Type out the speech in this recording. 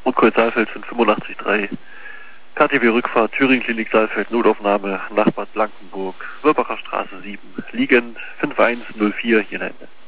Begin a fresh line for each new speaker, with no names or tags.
und Kreuz Saalfeld 583-3. KTW Rückfahrt, Thüringen Klinik Saalfeld, Notaufnahme, Nachbad Blankenburg, Wirbacher Straße 7, liegend 5104 hier in Ende.